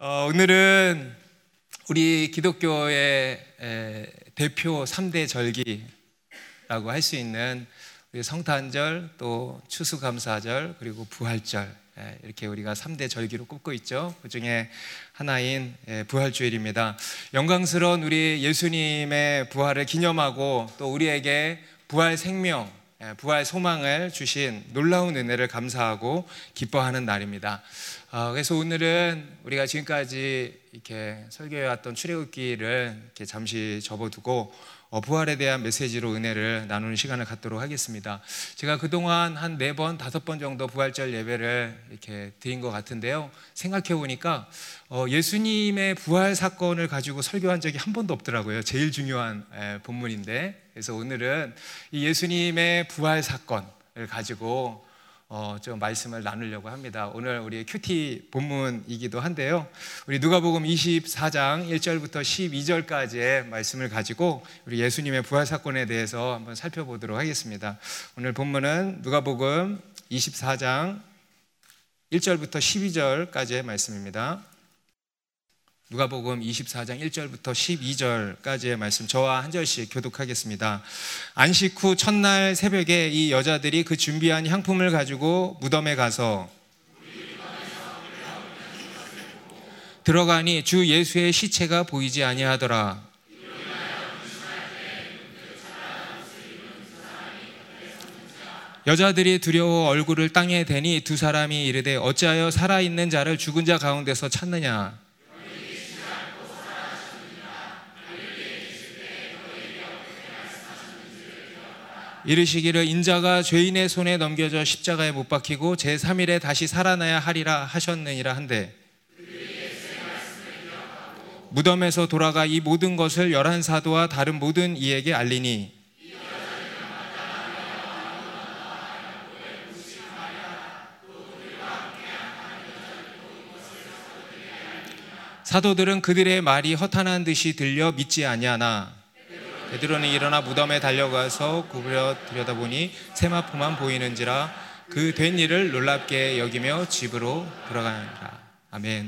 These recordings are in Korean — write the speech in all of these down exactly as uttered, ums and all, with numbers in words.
어, 오늘은 우리 기독교의 에, 대표 삼 대 절기라고 할 수 있는 우리 성탄절, 또 추수감사절, 그리고 부활절, 에, 이렇게 우리가 삼 대 절기로 꼽고 있죠. 그 중에 하나인 에, 부활주일입니다. 영광스러운 우리 예수님의 부활을 기념하고 또 우리에게 부활 생명, 에, 부활 소망을 주신 놀라운 은혜를 감사하고 기뻐하는 날입니다. 어, 그래서 오늘은 우리가 지금까지 이렇게 설교해왔던 출애굽기를 이렇게 잠시 접어두고 어, 부활에 대한 메시지로 은혜를 나누는 시간을 갖도록 하겠습니다. 제가 그동안 한 네 번, 다섯 번 정도 부활절 예배를 이렇게 드린 것 같은데요. 생각해 보니까 어, 예수님의 부활 사건을 가지고 설교한 적이 한 번도 없더라고요. 제일 중요한 에, 본문인데, 그래서 오늘은 이 예수님의 부활 사건을 가지고 어, 좀 말씀을 나누려고 합니다. 오늘 우리 큐티 본문이기도 한데요. 우리 누가복음 이십사 장 일 절부터 십이 절까지의 말씀을 가지고 우리 예수님의 부활 사건에 대해서 한번 살펴보도록 하겠습니다. 오늘 본문은 누가복음 이십사 장 일 절부터 십이 절까지의 말씀입니다. 누가복음 이십사 장 일 절부터 십이 절까지의 말씀, 저와 한 절씩 교독하겠습니다. 안식 후 첫날 새벽에 이 여자들이 그 준비한 향품을 가지고 무덤에 가서 들어가니 주 예수의 시체가 보이지 아니하더라. 여자들이 두려워 얼굴을 땅에 대니 두 사람이 이르되 어찌하여 살아있는 자를 죽은 자 가운데서 찾느냐. 이르시기를 인자가 죄인의 손에 넘겨져 십자가에 못 박히고 제삼 일에 다시 살아나야 하리라 하셨느니라 한데, 무덤에서 돌아가 이 모든 것을 열한 사도와 다른 모든 이에게 알리니 사도들은 그들의 말이 허탄한 듯이 들려 믿지 아니하나 베드로는 일어나 무덤에 달려가서 구부려 들여다보니 세마포만 보이는지라 그 된 일을 놀랍게 여기며 집으로 돌아가니라. 아멘.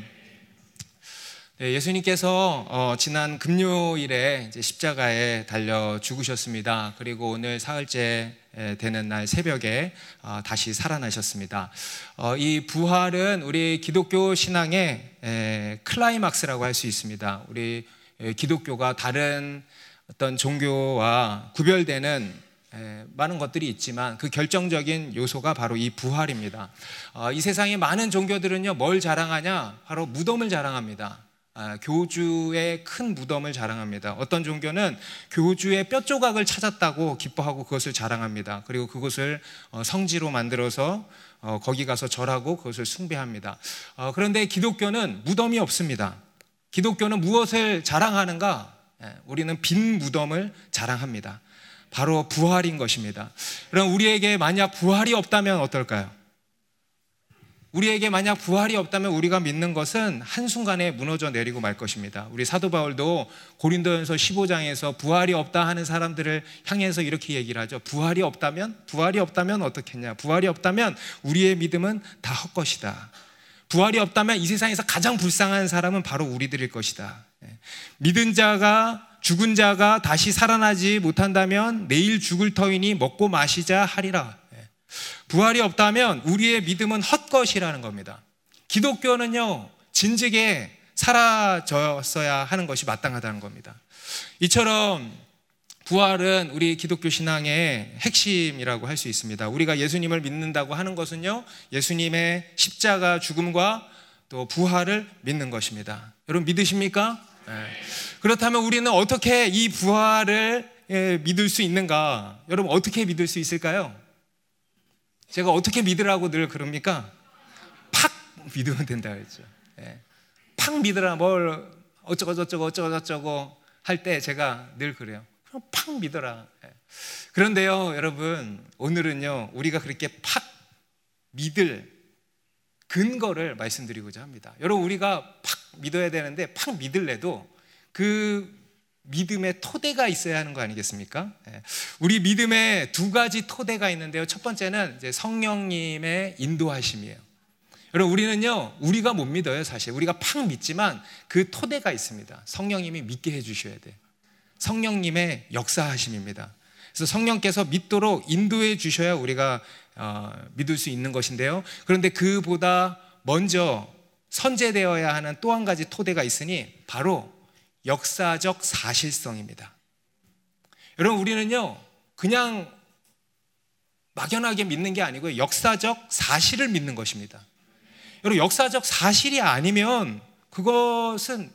네, 예수님께서 어, 지난 금요일에 이제 십자가에 달려 죽으셨습니다. 그리고 오늘 사흘째 되는 날 새벽에 어, 다시 살아나셨습니다. 어, 이 부활은 우리 기독교 신앙의 에, 클라이막스라고 할 수 있습니다. 우리 에, 기독교가 다른 어떤 종교와 구별되는 많은 것들이 있지만 그 결정적인 요소가 바로 이 부활입니다. 이 세상의 많은 종교들은요, 뭘 자랑하냐? 바로 무덤을 자랑합니다. 교주의 큰 무덤을 자랑합니다. 어떤 종교는 교주의 뼈 조각을 찾았다고 기뻐하고 그것을 자랑합니다. 그리고 그것을 성지로 만들어서 거기 가서 절하고 그것을 숭배합니다. 그런데 기독교는 무덤이 없습니다. 기독교는 무엇을 자랑하는가? 우리는 빈 무덤을 자랑합니다. 바로 부활인 것입니다. 그럼 우리에게 만약 부활이 없다면 어떨까요? 우리에게 만약 부활이 없다면 우리가 믿는 것은 한순간에 무너져 내리고 말 것입니다. 우리 사도 바울도 고린도전서 십오 장에서 부활이 없다 하는 사람들을 향해서 이렇게 얘기를 하죠. 부활이 없다면? 부활이 없다면 어떻겠냐? 부활이 없다면 우리의 믿음은 다 헛것이다. 부활이 없다면 이 세상에서 가장 불쌍한 사람은 바로 우리들일 것이다. 믿은 자가, 죽은 자가 다시 살아나지 못한다면 내일 죽을 터이니 먹고 마시자 하리라. 부활이 없다면 우리의 믿음은 헛것이라는 겁니다. 기독교는요, 진즉에 사라졌어야 하는 것이 마땅하다는 겁니다. 이처럼 부활은 우리 기독교 신앙의 핵심이라고 할 수 있습니다. 우리가 예수님을 믿는다고 하는 것은요, 예수님의 십자가 죽음과 또 부활을 믿는 것입니다. 여러분 믿으십니까? 네. 그렇다면 우리는 어떻게 이 부활을 예, 믿을 수 있는가? 여러분 어떻게 믿을 수 있을까요? 제가 어떻게 믿으라고 늘 그럽니까? 팍 믿으면 된다 그랬죠. 예. 팍 믿으라, 뭘 어쩌고 저쩌고 어쩌고 저쩌고 할 때 제가 늘 그래요. 그럼 팍 믿어라. 예. 그런데요, 여러분 오늘은요, 우리가 그렇게 팍 믿을 근거를 말씀드리고자 합니다. 여러분 우리가 팍 믿어야 되는데 팍 믿을래도 그 믿음의 토대가 있어야 하는 거 아니겠습니까? 우리 믿음에 두 가지 토대가 있는데요. 첫 번째는 이제 성령님의 인도하심이에요. 여러분, 우리는요, 우리가 못 믿어요. 사실 우리가 팍 믿지만 그 토대가 있습니다. 성령님이 믿게 해주셔야 돼요. 성령님의 역사하심입니다. 그래서 성령께서 믿도록 인도해 주셔야 우리가 어, 믿을 수 있는 것인데요. 그런데 그보다 먼저 선제되어야 하는 또 한 가지 토대가 있으니 바로 역사적 사실성입니다. 여러분, 우리는요 그냥 막연하게 믿는 게 아니고요, 역사적 사실을 믿는 것입니다. 여러분, 역사적 사실이 아니면 그것은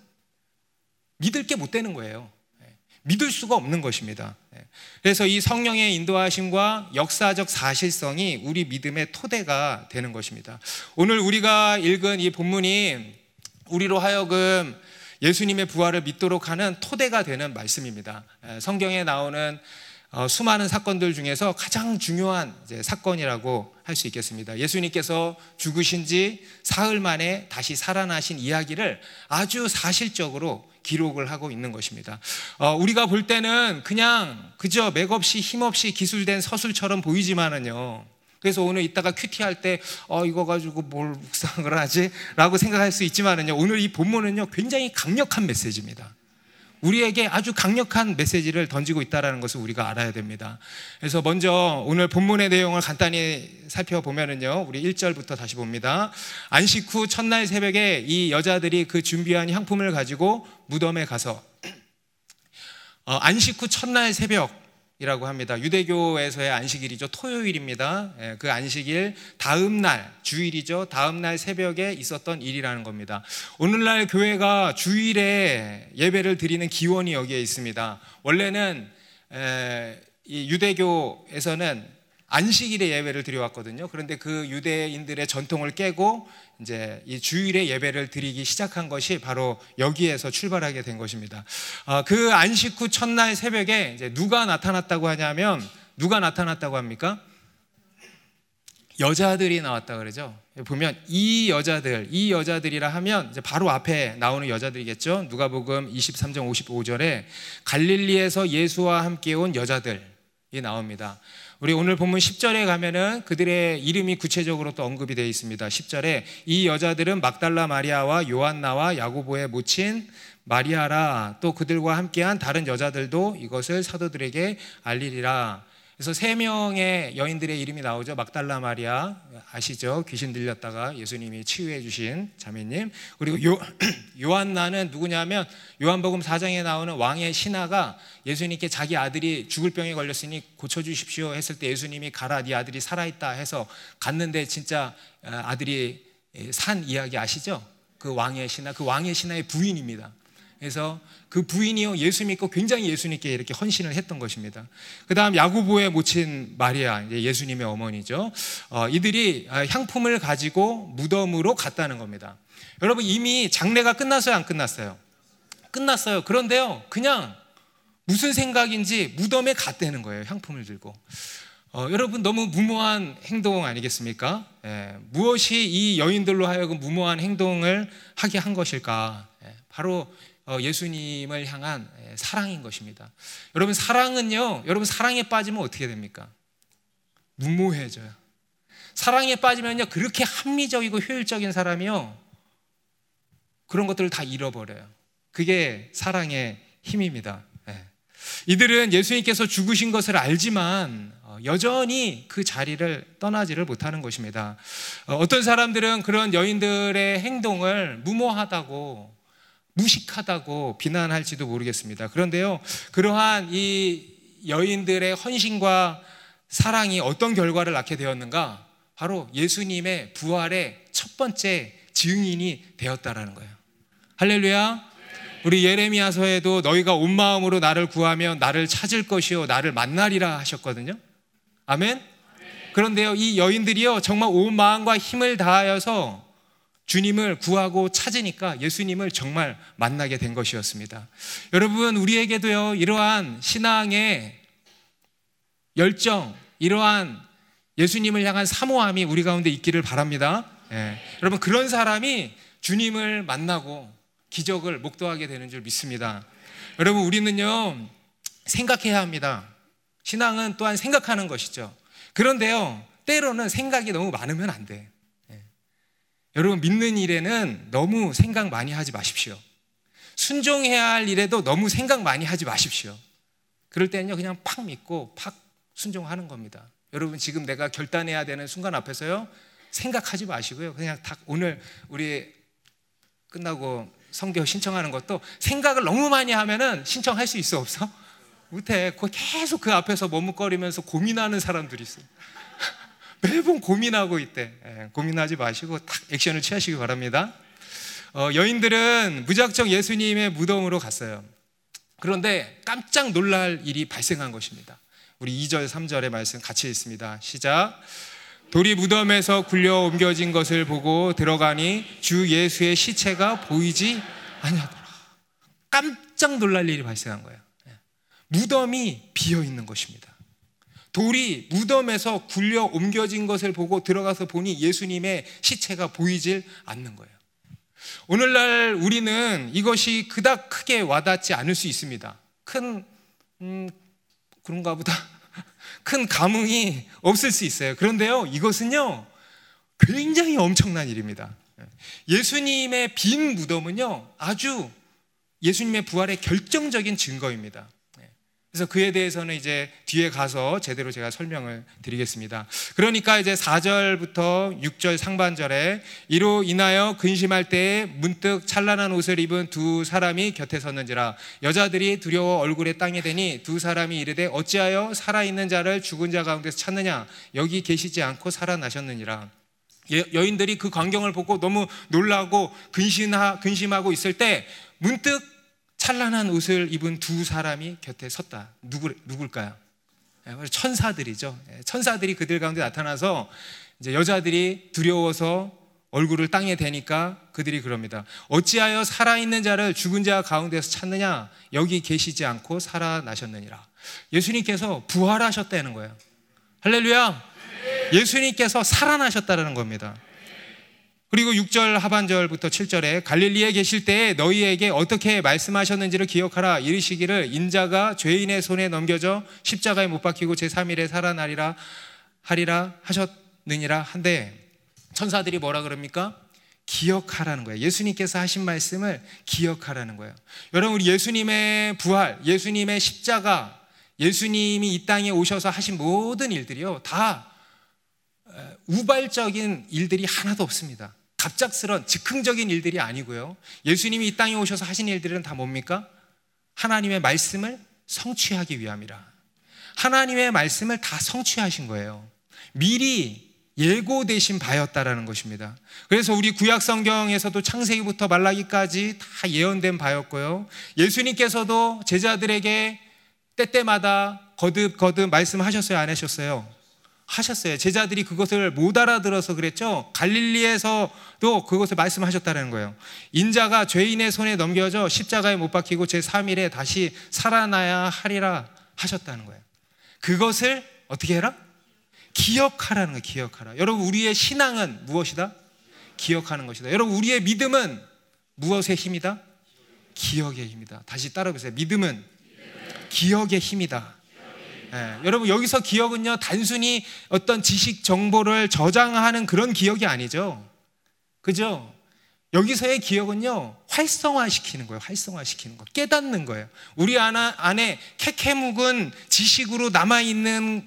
믿을 게 못 되는 거예요. 믿을 수가 없는 것입니다. 그래서 이 성령의 인도하심과 역사적 사실성이 우리 믿음의 토대가 되는 것입니다. 오늘 우리가 읽은 이 본문이 우리로 하여금 예수님의 부활을 믿도록 하는 토대가 되는 말씀입니다. 성경에 나오는 수많은 사건들 중에서 가장 중요한 이제 사건이라고 할 수 있겠습니다. 예수님께서 죽으신 지 사흘 만에 다시 살아나신 이야기를 아주 사실적으로 기록을 하고 있는 것입니다. 어, 우리가 볼 때는 그냥 그저 맥없이 힘없이 기술된 서술처럼 보이지만은요, 그래서 오늘 이따가 큐티할 때 어, 이거 가지고 뭘 묵상을 하지? 라고 생각할 수 있지만은요, 오늘 이 본문은요 굉장히 강력한 메시지입니다. 우리에게 아주 강력한 메시지를 던지고 있다는 것을 우리가 알아야 됩니다. 그래서 먼저 오늘 본문의 내용을 간단히 살펴보면은요, 우리 일 절부터 다시 봅니다. 안식 후 첫날 새벽에 이 여자들이 그 준비한 향품을 가지고 무덤에 가서, 어, 안식 후 첫날 새벽이라고 합니다. 유대교에서의 안식일이죠. 토요일입니다. 예, 그 안식일 다음 날, 주일이죠. 다음 날 새벽에 있었던 일이라는 겁니다. 오늘날 교회가 주일에 예배를 드리는 기원이 여기에 있습니다. 원래는 에, 이 유대교에서는 안식일에 예배를 드려왔거든요. 그런데 그 유대인들의 전통을 깨고 이제 이 주일에 예배를 드리기 시작한 것이 바로 여기에서 출발하게 된 것입니다. 아, 그 안식 후 첫날 새벽에 이제 누가 나타났다고 하냐면, 누가 나타났다고 합니까? 여자들이 나왔다 그러죠. 보면 이 여자들, 이 여자들이라 하면 이제 바로 앞에 나오는 여자들이겠죠. 누가복음 이십삼 장 오십오 절에 갈릴리에서 예수와 함께 온 여자들이 나옵니다. 우리 오늘 본문 십 절에 가면은 그들의 이름이 구체적으로 또 언급이 되어 있습니다. 십 절에 이 여자들은 막달라 마리아와 요한나와 야고보의 모친 마리아라, 또 그들과 함께한 다른 여자들도 이것을 사도들에게 알리리라. 그래서 세 명의 여인들의 이름이 나오죠. 막달라 마리아 아시죠? 귀신 들렸다가 예수님이 치유해 주신 자매님. 그리고 요, 요한나는 누구냐면 요한복음 사 장에 나오는 왕의 신하가 예수님께 자기 아들이 죽을 병에 걸렸으니 고쳐주십시오 했을 때 예수님이 가라, 네 아들이 살아있다 해서 갔는데 진짜 아들이 산 이야기 아시죠? 그 왕의 신하, 그 왕의 신하의 부인입니다. 그래서 그 부인이요, 예수 믿고 굉장히 예수님께 이렇게 헌신을 했던 것입니다. 그 다음 야고보의 모친 마리아, 예수님의 어머니죠. 어, 이들이 향품을 가지고 무덤으로 갔다는 겁니다. 여러분, 이미 장례가 끝났어요, 안 끝났어요? 끝났어요. 그런데요, 그냥 무슨 생각인지 무덤에 갔다는 거예요, 향품을 들고. 어, 여러분, 너무 무모한 행동 아니겠습니까? 예, 무엇이 이 여인들로 하여금 무모한 행동을 하게 한 것일까? 예, 바로 예수님을 향한 사랑인 것입니다. 여러분, 사랑은요, 여러분 사랑에 빠지면 어떻게 됩니까? 무모해져요. 사랑에 빠지면요, 그렇게 합리적이고 효율적인 사람이요, 그런 것들을 다 잃어버려요. 그게 사랑의 힘입니다. 네. 이들은 예수님께서 죽으신 것을 알지만 여전히 그 자리를 떠나지를 못하는 것입니다. 어떤 사람들은 그런 여인들의 행동을 무모하다고, 무식하다고 비난할지도 모르겠습니다. 그런데요, 그러한 이 여인들의 헌신과 사랑이 어떤 결과를 낳게 되었는가? 바로 예수님의 부활의 첫 번째 증인이 되었다라는 거예요. 할렐루야. 우리 예레미야서에도 너희가 온 마음으로 나를 구하면 나를 찾을 것이요 나를 만나리라 하셨거든요. 아멘. 그런데요, 이 여인들이요, 정말 온 마음과 힘을 다하여서 주님을 구하고 찾으니까 예수님을 정말 만나게 된 것이었습니다. 여러분, 우리에게도요, 이러한 신앙의 열정, 이러한 예수님을 향한 사모함이 우리 가운데 있기를 바랍니다. 예. 여러분, 그런 사람이 주님을 만나고 기적을 목도하게 되는 줄 믿습니다. 여러분, 우리는요, 생각해야 합니다. 신앙은 또한 생각하는 것이죠. 그런데요, 때로는 생각이 너무 많으면 안 돼. 여러분, 믿는 일에는 너무 생각 많이 하지 마십시오. 순종해야 할 일에도 너무 생각 많이 하지 마십시오. 그럴 때는요, 그냥 팍 믿고 팍 순종하는 겁니다. 여러분, 지금 내가 결단해야 되는 순간 앞에서요, 생각하지 마시고요, 그냥 딱 오늘 우리 끝나고 성경 신청하는 것도 생각을 너무 많이 하면은 신청할 수 있어, 없어? 못해. 계속 그 앞에서 머뭇거리면서 고민하는 사람들이 있어요. 매번 고민하고 있대. 예, 고민하지 마시고 딱 액션을 취하시기 바랍니다. 어, 여인들은 무작정 예수님의 무덤으로 갔어요. 그런데 깜짝 놀랄 일이 발생한 것입니다. 우리 이 절 삼 절의 말씀 같이 읽습니다. 시작. 돌이 무덤에서 굴려 옮겨진 것을 보고 들어가니 주 예수의 시체가 보이지 아니하더라. 깜짝 놀랄 일이 발생한 거예요. 무덤이 비어 있는 것입니다. 돌이 무덤에서 굴려 옮겨진 것을 보고 들어가서 보니 예수님의 시체가 보이질 않는 거예요. 오늘날 우리는 이것이 그닥 크게 와닿지 않을 수 있습니다. 큰 음, 그런가 보다 큰 감흥이 없을 수 있어요. 그런데요, 이것은요 굉장히 엄청난 일입니다. 예수님의 빈 무덤은요 아주 예수님의 부활의 결정적인 증거입니다. 그래서 그에 대해서는 이제 뒤에 가서 제대로 제가 설명을 드리겠습니다. 그러니까 이제 사 절부터 육 절 상반절에 이로 인하여 근심할 때에 문득 찬란한 옷을 입은 두 사람이 곁에 섰는지라. 여자들이 두려워 얼굴에 땅에 대니 두 사람이 이르되 어찌하여 살아있는 자를 죽은 자 가운데서 찾느냐, 여기 계시지 않고 살아나셨느니라. 여인들이 그 광경을 보고 너무 놀라고 근심하, 근심하고 있을 때 문득 찬란한 옷을 입은 두 사람이 곁에 섰다. 누구, 누굴까요? 천사들이죠. 천사들이 그들 가운데 나타나서 이제 여자들이 두려워서 얼굴을 땅에 대니까 그들이 그럽니다. 어찌하여 살아있는 자를 죽은 자 가운데서 찾느냐, 여기 계시지 않고 살아나셨느니라. 예수님께서 부활하셨다는 거예요. 할렐루야. 예수님께서 살아나셨다는 겁니다. 그리고 육 절 하반절부터 칠 절에 갈릴리에 계실 때에 너희에게 어떻게 말씀하셨는지를 기억하라. 이르시기를 인자가 죄인의 손에 넘겨져 십자가에 못 박히고 제삼 일에 살아나리라 하리라 하셨느니라 한데, 천사들이 뭐라 그럽니까? 기억하라는 거예요. 예수님께서 하신 말씀을 기억하라는 거예요. 여러분, 우리 예수님의 부활, 예수님의 십자가, 예수님이 이 땅에 오셔서 하신 모든 일들이요 다 우발적인 일들이 하나도 없습니다. 갑작스런 즉흥적인 일들이 아니고요, 예수님이 이 땅에 오셔서 하신 일들은 다 뭡니까? 하나님의 말씀을 성취하기 위함이라. 하나님의 말씀을 다 성취하신 거예요. 미리 예고되신 바였다라는 것입니다. 그래서 우리 구약 성경에서도 창세기부터 말라기까지 다 예언된 바였고요, 예수님께서도 제자들에게 때때마다 거듭 거듭 말씀하셨어요, 안 하셨어요? 하셨어요. 제자들이 그것을 못 알아들어서 그랬죠. 갈릴리에서도 그것을 말씀하셨다는 거예요. 인자가 죄인의 손에 넘겨져 십자가에 못 박히고 제삼 일에 다시 살아나야 하리라 하셨다는 거예요. 그것을 어떻게 해라? 기억하라는 거예요. 기억하라. 여러분, 우리의 신앙은 무엇이다? 기억하는 것이다. 여러분, 우리의 믿음은 무엇의 힘이다? 기억의 힘이다. 다시 따라해보세요. 믿음은 기억의 힘이다. 예, 여러분, 여기서 기억은요 단순히 어떤 지식 정보를 저장하는 그런 기억이 아니죠. 그죠? 여기서의 기억은요 활성화시키는 거예요. 활성화시키는 거, 깨닫는 거예요. 우리 안에 캐캐묵은 지식으로 남아있는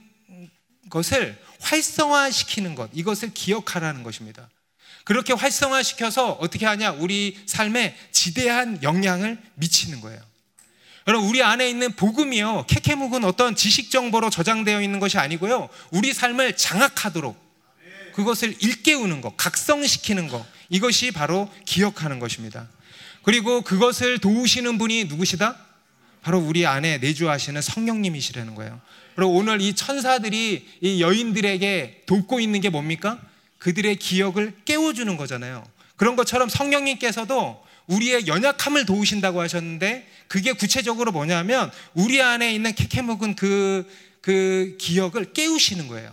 것을 활성화시키는 것, 이것을 기억하라는 것입니다. 그렇게 활성화시켜서 어떻게 하냐? 우리 삶에 지대한 영향을 미치는 거예요. 여러분, 우리 안에 있는 복음이요 캐캐묵은 어떤 지식 정보로 저장되어 있는 것이 아니고요, 우리 삶을 장악하도록 그것을 일깨우는 것, 각성시키는 것, 이것이 바로 기억하는 것입니다. 그리고 그것을 도우시는 분이 누구시다? 바로 우리 안에 내주하시는 성령님이시라는 거예요. 그리고 오늘 이 천사들이 이 여인들에게 돕고 있는 게 뭡니까? 그들의 기억을 깨워주는 거잖아요. 그런 것처럼 성령님께서도 우리의 연약함을 도우신다고 하셨는데, 그게 구체적으로 뭐냐면 우리 안에 있는 캐캐묵은 그, 그 기억을 깨우시는 거예요.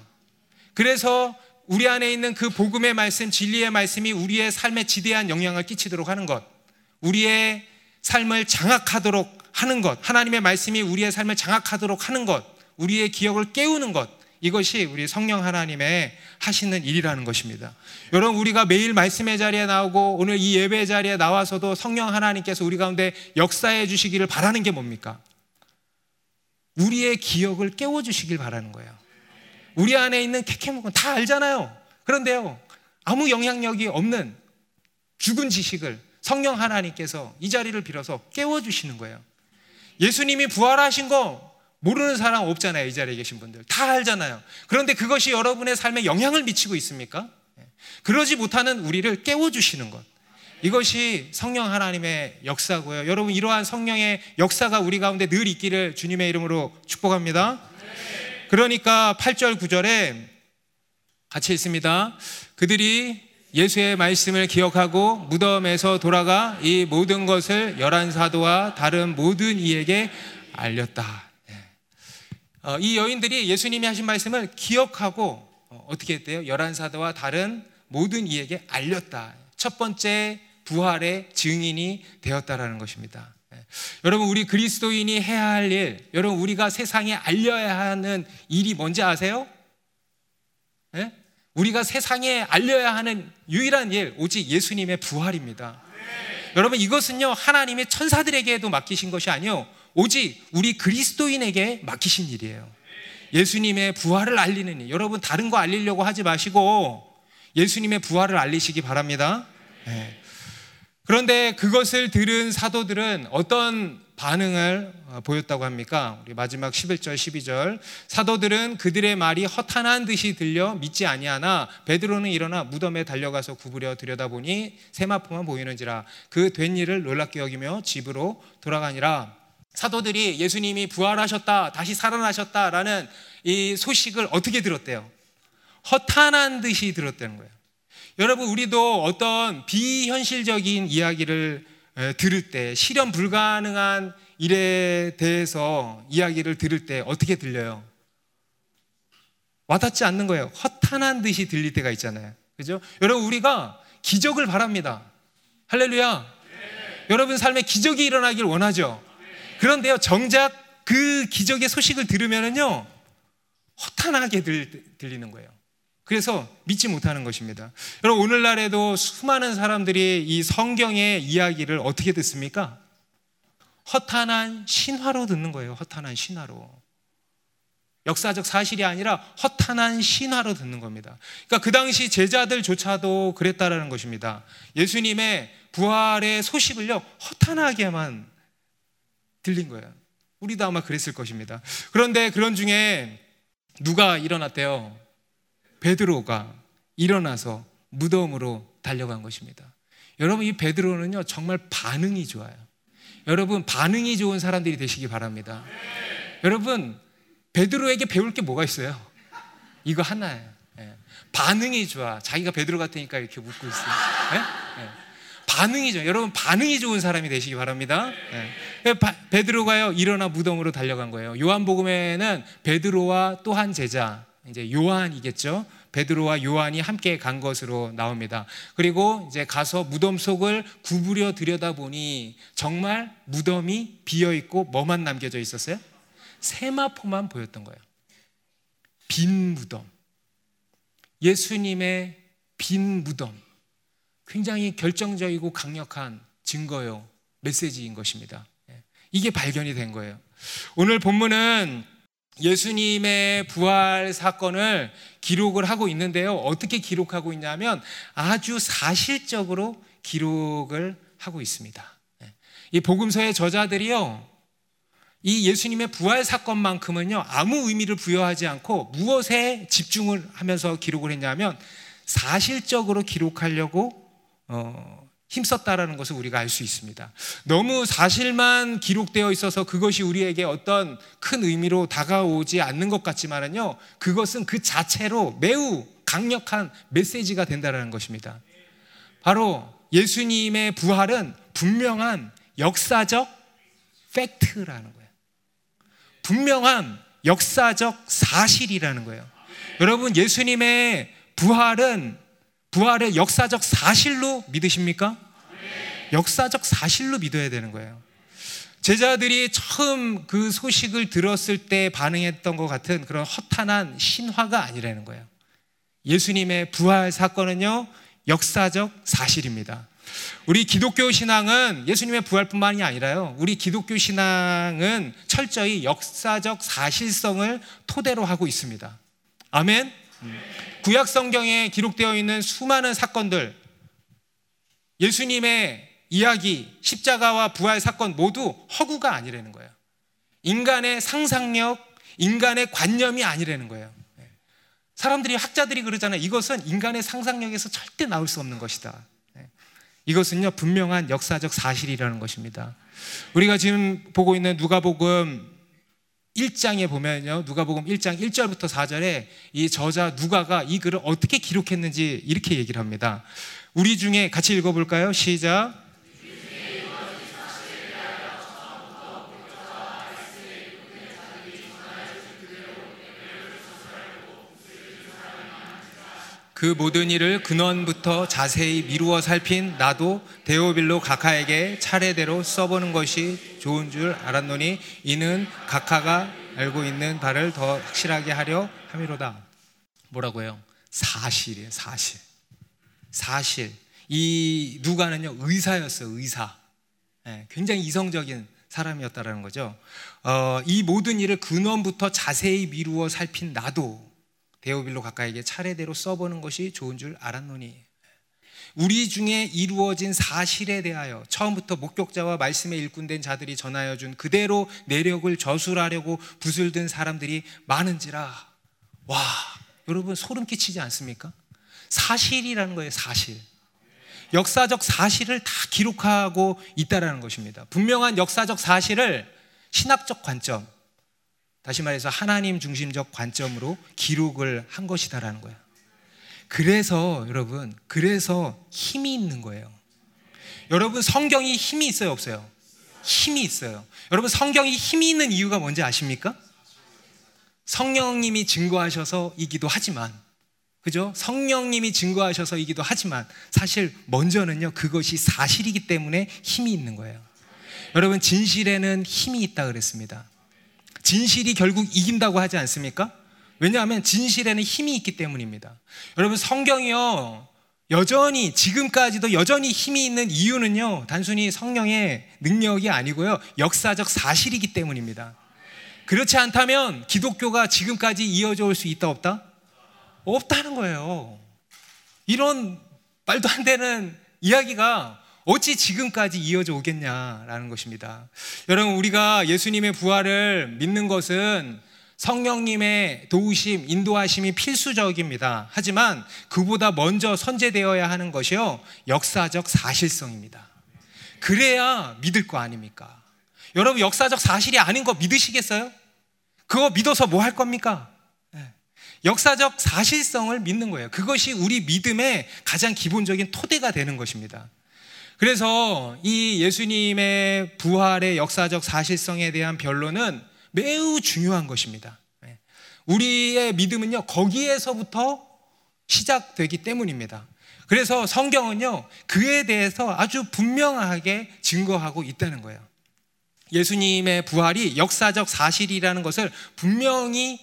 그래서 우리 안에 있는 그 복음의 말씀, 진리의 말씀이 우리의 삶에 지대한 영향을 끼치도록 하는 것, 우리의 삶을 장악하도록 하는 것, 하나님의 말씀이 우리의 삶을 장악하도록 하는 것, 우리의 기억을 깨우는 것, 이것이 우리 성령 하나님의 하시는 일이라는 것입니다. 여러분, 우리가 매일 말씀의 자리에 나오고 오늘 이 예배 자리에 나와서도 성령 하나님께서 우리 가운데 역사해 주시기를 바라는 게 뭡니까? 우리의 기억을 깨워주시길 바라는 거예요. 우리 안에 있는 캐캐묵은 다 알잖아요. 그런데요, 아무 영향력이 없는 죽은 지식을 성령 하나님께서 이 자리를 빌어서 깨워주시는 거예요. 예수님이 부활하신 거 모르는 사람 없잖아요. 이 자리에 계신 분들 다 알잖아요. 그런데 그것이 여러분의 삶에 영향을 미치고 있습니까? 그러지 못하는 우리를 깨워주시는 것, 이것이 성령 하나님의 역사고요. 여러분, 이러한 성령의 역사가 우리 가운데 늘 있기를 주님의 이름으로 축복합니다. 그러니까 팔 절 구 절에 같이 읽습니다. 그들이 예수의 말씀을 기억하고 무덤에서 돌아가 이 모든 것을 열한 사도와 다른 모든 이에게 알렸다. 이 여인들이 예수님이 하신 말씀을 기억하고 어떻게 했대요? 열한 사도와 다른 모든 이에게 알렸다. 첫 번째 부활의 증인이 되었다라는 것입니다. 여러분, 우리 그리스도인이 해야 할 일, 여러분, 우리가 세상에 알려야 하는 일이 뭔지 아세요? 네? 우리가 세상에 알려야 하는 유일한 일, 오직 예수님의 부활입니다. 네. 여러분, 이것은요, 하나님의 천사들에게도 맡기신 것이 아니요, 오직 우리 그리스도인에게 맡기신 일이에요. 예수님의 부활을 알리는 일. 여러분, 다른 거 알리려고 하지 마시고 예수님의 부활을 알리시기 바랍니다. 네. 그런데 그것을 들은 사도들은 어떤 반응을 보였다고 합니까? 우리 마지막 십일 절 십이 절, 사도들은 그들의 말이 허탄한 듯이 들려 믿지 아니하나 베드로는 일어나 무덤에 달려가서 구부려 들여다보니 세마포만 보이는지라 그 된 일을 놀랍게 여기며 집으로 돌아가니라. 사도들이 예수님이 부활하셨다, 다시 살아나셨다라는 이 소식을 어떻게 들었대요? 허탄한 듯이 들었다는 거예요. 여러분, 우리도 어떤 비현실적인 이야기를 들을 때, 실현 불가능한 일에 대해서 이야기를 들을 때 어떻게 들려요? 와닿지 않는 거예요. 허탄한 듯이 들릴 때가 있잖아요. 그죠? 여러분, 우리가 기적을 바랍니다. 할렐루야. 네. 여러분 삶에 기적이 일어나길 원하죠. 네. 그런데요, 정작 그 기적의 소식을 들으면은요, 허탄하게 들, 들리는 거예요. 그래서 믿지 못하는 것입니다. 여러분, 오늘날에도 수많은 사람들이 이 성경의 이야기를 어떻게 듣습니까? 허탄한 신화로 듣는 거예요. 허탄한 신화로. 역사적 사실이 아니라 허탄한 신화로 듣는 겁니다. 그러니까 그 당시 제자들조차도 그랬다라는 것입니다. 예수님의 부활의 소식을요, 허탄하게만 들린 거예요. 우리도 아마 그랬을 것입니다. 그런데 그런 중에 누가 일어났대요? 베드로가 일어나서 무덤으로 달려간 것입니다. 여러분, 이 베드로는요, 정말 반응이 좋아요. 여러분, 반응이 좋은 사람들이 되시기 바랍니다. 네. 여러분, 베드로에게 배울 게 뭐가 있어요? 이거 하나예요. 네. 반응이 좋아. 자기가 베드로 같으니까 이렇게 묻고 있어요. 네? 네. 반응이 좋아요. 여러분, 반응이 좋은 사람이 되시기 바랍니다. 네. 베드로가요, 일어나 무덤으로 달려간 거예요. 요한복음에는 베드로와 또 한 제자, 이제 요한이겠죠. 베드로와 요한이 함께 간 것으로 나옵니다. 그리고 이제 가서 무덤 속을 구부려 들여다보니 정말 무덤이 비어 있고 뭐만 남겨져 있었어요? 세마포만 보였던 거예요. 빈 무덤. 예수님의 빈 무덤. 굉장히 결정적이고 강력한 증거요, 메시지인 것입니다. 이게 발견이 된 거예요. 오늘 본문은 예수님의 부활 사건을 기록을 하고 있는데요, 어떻게 기록하고 있냐면 아주 사실적으로 기록을 하고 있습니다. 이 복음서의 저자들이요, 이 예수님의 부활 사건만큼은요, 아무 의미를 부여하지 않고 무엇에 집중을 하면서 기록을 했냐면 사실적으로 기록하려고 어, 힘썼다라는 것을 우리가 알 수 있습니다. 너무 사실만 기록되어 있어서 그것이 우리에게 어떤 큰 의미로 다가오지 않는 것 같지만은요, 그것은 그 자체로 매우 강력한 메시지가 된다는 것입니다. 바로 예수님의 부활은 분명한 역사적 팩트라는 거예요. 분명한 역사적 사실이라는 거예요. 여러분, 예수님의 부활은 부활을 역사적 사실로 믿으십니까? 네. 역사적 사실로 믿어야 되는 거예요. 제자들이 처음 그 소식을 들었을 때 반응했던 것 같은 그런 허탄한 신화가 아니라는 거예요. 예수님의 부활 사건은요, 역사적 사실입니다. 우리 기독교 신앙은 예수님의 부활뿐만이 아니라요, 우리 기독교 신앙은 철저히 역사적 사실성을 토대로 하고 있습니다. 아멘. 구약 성경에 기록되어 있는 수많은 사건들, 예수님의 이야기, 십자가와 부활 사건 모두 허구가 아니라는 거예요. 인간의 상상력, 인간의 관념이 아니라는 거예요. 사람들이, 학자들이 그러잖아요. 이것은 인간의 상상력에서 절대 나올 수 없는 것이다. 이것은요, 분명한 역사적 사실이라는 것입니다. 우리가 지금 보고 있는 누가복음 일 장에 보면요, 누가복음 일 장 일 절부터 사 절에 이 저자 누가가 이 글을 어떻게 기록했는지 이렇게 얘기를 합니다. 우리 중에 같이 읽어볼까요? 시작. 그 모든 일을 근원부터 자세히 미루어 살핀 나도 데오빌로 각하에게 차례대로 써보는 것이 좋은 줄 알았노니 이는 각하가 알고 있는 바를 더 확실하게 하려 함이로다. 뭐라고 해요? 사실이에요. 사실. 사실. 이 누가는요, 의사였어요. 의사. 네, 굉장히 이성적인 사람이었다라는 거죠. 어, 이 모든 일을 근원부터 자세히 미루어 살핀 나도 데오빌로 각하에게 차례대로 써보는 것이 좋은 줄 알았노니, 우리 중에 이루어진 사실에 대하여 처음부터 목격자와 말씀에 일꾼된 자들이 전하여 준 그대로 내력을 저술하려고 붓을 든 사람들이 많은지라. 와, 여러분 소름 끼치지 않습니까? 사실이라는 거예요. 사실. 역사적 사실을 다 기록하고 있다는 것입니다. 분명한 역사적 사실을 신학적 관점, 다시 말해서 하나님 중심적 관점으로 기록을 한 것이다라는 거예요. 그래서 여러분, 그래서 힘이 있는 거예요. 여러분, 성경이 힘이 있어요, 없어요? 힘이 있어요. 여러분, 성경이 힘이 있는 이유가 뭔지 아십니까? 성령님이 증거하셔서이기도 하지만, 그죠? 성령님이 증거하셔서이기도 하지만 사실 먼저는요, 그것이 사실이기 때문에 힘이 있는 거예요. 여러분, 진실에는 힘이 있다 그랬습니다. 진실이 결국 이긴다고 하지 않습니까? 왜냐하면 진실에는 힘이 있기 때문입니다. 여러분, 성경이요, 여전히 지금까지도 여전히 힘이 있는 이유는요, 단순히 성령의 능력이 아니고요, 역사적 사실이기 때문입니다. 그렇지 않다면 기독교가 지금까지 이어져 올 수 있다 없다? 없다는 거예요. 이런 말도 안 되는 이야기가 어찌 지금까지 이어져 오겠냐라는 것입니다. 여러분, 우리가 예수님의 부활을 믿는 것은 성령님의 도우심, 인도하심이 필수적입니다. 하지만 그보다 먼저 선제되어야 하는 것이요, 역사적 사실성입니다. 그래야 믿을 거 아닙니까? 여러분, 역사적 사실이 아닌 거 믿으시겠어요? 그거 믿어서 뭐 할 겁니까? 역사적 사실성을 믿는 거예요. 그것이 우리 믿음의 가장 기본적인 토대가 되는 것입니다. 그래서 이 예수님의 부활의 역사적 사실성에 대한 변론은 매우 중요한 것입니다. 우리의 믿음은요, 거기에서부터 시작되기 때문입니다. 그래서 성경은요, 그에 대해서 아주 분명하게 증거하고 있다는 거예요. 예수님의 부활이 역사적 사실이라는 것을 분명히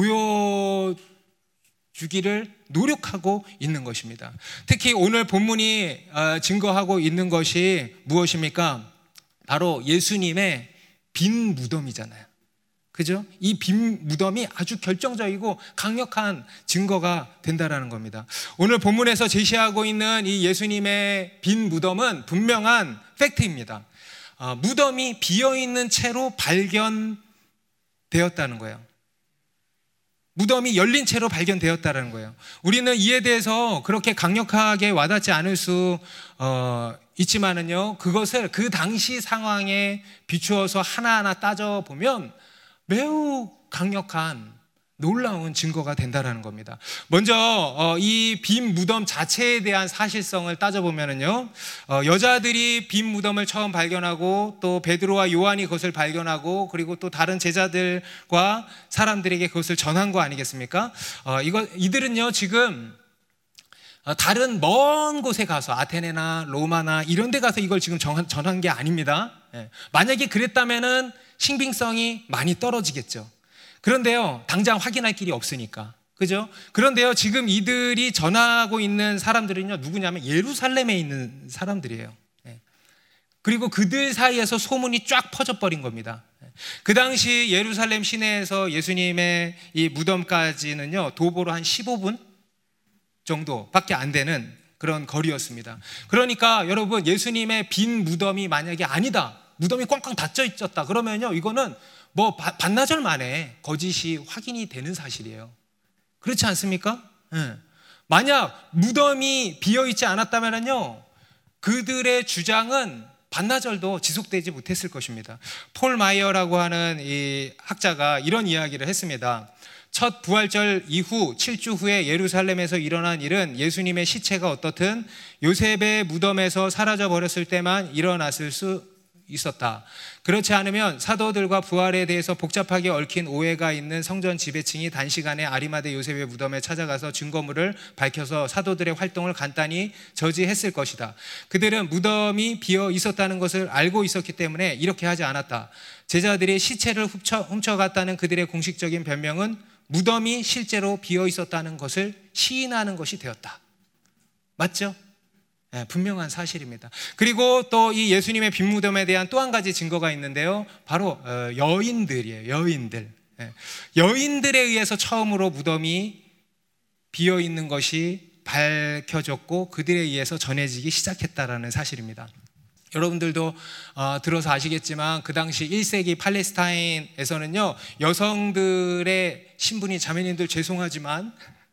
보여주기를 노력하고 있는 것입니다. 특히 오늘 본문이 증거하고 있는 것이 무엇입니까? 바로 예수님의 빈 무덤이잖아요. 그죠? 이 빈 무덤이 아주 결정적이고 강력한 증거가 된다라는 겁니다. 오늘 본문에서 제시하고 있는 이 예수님의 빈 무덤은 분명한 팩트입니다. 어, 무덤이 비어있는 채로 발견되었다는 거예요. 무덤이 열린 채로 발견되었다는 거예요. 우리는 이에 대해서 그렇게 강력하게 와닿지 않을 수 어, 있지만은요, 그것을 그 당시 상황에 비추어서 하나하나 따져보면 매우 강력한 놀라운 증거가 된다는 겁니다. 먼저 어, 이 빈 무덤 자체에 대한 사실성을 따져보면은요, 어, 여자들이 빈 무덤을 처음 발견하고 또 베드로와 요한이 그것을 발견하고 그리고 또 다른 제자들과 사람들에게 그것을 전한 거 아니겠습니까? 어, 이거 이들은요 지금 어, 다른 먼 곳에 가서 아테네나 로마나 이런 데 가서 이걸 지금 전, 전한 게 아닙니다. 예. 만약에 그랬다면은 신빙성이 많이 떨어지겠죠. 그런데요, 당장 확인할 길이 없으니까. 그죠? 그런데요, 지금 이들이 전하고 있는 사람들은요, 누구냐면 예루살렘에 있는 사람들이에요. 예. 그리고 그들 사이에서 소문이 쫙 퍼져버린 겁니다. 그 당시 예루살렘 시내에서 예수님의 이 무덤까지는요, 도보로 한 십오 분 정도밖에 안 되는 그런 거리였습니다. 그러니까 여러분, 예수님의 빈 무덤이 만약에 아니다, 무덤이 꽝꽝 닫혀 있었다 그러면요, 이거는 뭐 반나절 만에 거짓이 확인이 되는 사실이에요. 그렇지 않습니까? 네. 만약 무덤이 비어있지 않았다면요, 그들의 주장은 반나절도 지속되지 못했을 것입니다. 폴 마이어라고 하는 이 학자가 이런 이야기를 했습니다. 첫 부활절 이후 칠 주 후에 예루살렘에서 일어난 일은 예수님의 시체가 어떻든 요셉의 무덤에서 사라져 버렸을 때만 일어났을 수 있었다. 그렇지 않으면 사도들과 부활에 대해서 복잡하게 얽힌 오해가 있는 성전 지배층이 단시간에 아리마대 요셉의 무덤에 찾아가서 증거물을 밝혀서 사도들의 활동을 간단히 저지했을 것이다. 그들은 무덤이 비어 있었다는 것을 알고 있었기 때문에 이렇게 하지 않았다. 제자들이 시체를 훔쳐, 훔쳐갔다는 그들의 공식적인 변명은 무덤이 실제로 비어 있었다는 것을 시인하는 것이 되었다. 맞죠? 네, 분명한 사실입니다. 그리고 또 이 예수님의 빈 무덤에 대한 또 한 가지 증거가 있는데요, 바로 여인들이에요. 여인들. 여인들에 의해서 처음으로 무덤이 비어 있는 것이 밝혀졌고 그들에 의해서 전해지기 시작했다라는 사실입니다. 여러분들도 어, 들어서 아시겠지만 그 당시 일 세기 팔레스타인에서는요, 여성들의 신분이, 자매님들 죄송하지만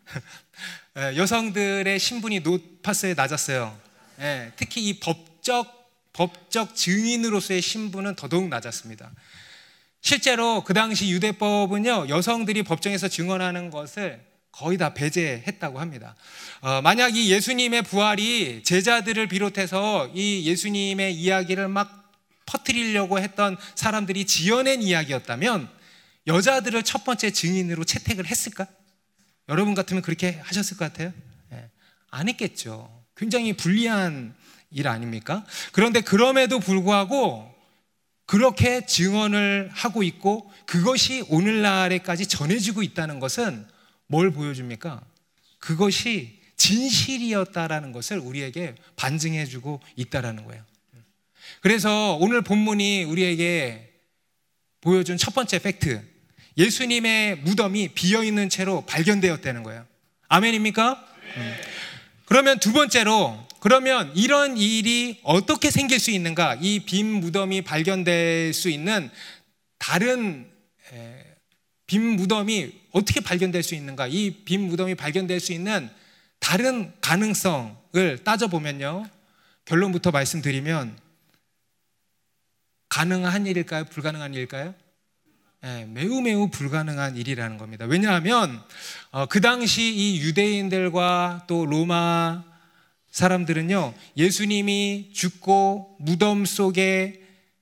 여성들의 신분이 높았어요, 낮았어요? 예, 특히 이 법적 법적 증인으로서의 신분은 더더욱 낮았습니다. 실제로 그 당시 유대법은요, 여성들이 법정에서 증언하는 것을 거의 다 배제했다고 합니다. 어, 만약 이 예수님의 부활이 제자들을 비롯해서 이 예수님의 이야기를 막 퍼뜨리려고 했던 사람들이 지어낸 이야기였다면 여자들을 첫 번째 증인으로 채택을 했을까? 여러분 같으면 그렇게 하셨을 것 같아요? 네, 안 했겠죠. 굉장히 불리한 일 아닙니까? 그런데 그럼에도 불구하고 그렇게 증언을 하고 있고 그것이 오늘날에까지 전해지고 있다는 것은 뭘 보여줍니까? 그것이 진실이었다라는 것을 우리에게 반증해주고 있다라는 거예요. 그래서 오늘 본문이 우리에게 보여준 첫 번째 팩트, 예수님의 무덤이 비어있는 채로 발견되었다는 거예요. 아멘입니까? 네. 음. 그러면 두 번째로, 그러면 이런 일이 어떻게 생길 수 있는가? 이 빈 무덤이 발견될 수 있는 다른 에, 빈 무덤이 어떻게 발견될 수 있는가? 이 빈 무덤이 발견될 수 있는 다른 가능성을 따져보면요, 결론부터 말씀드리면 가능한 일일까요? 불가능한 일일까요? 네, 매우 매우 불가능한 일이라는 겁니다. 왜냐하면 어, 그 당시 이 유대인들과 또 로마 사람들은요, 예수님이 죽고 무덤 속에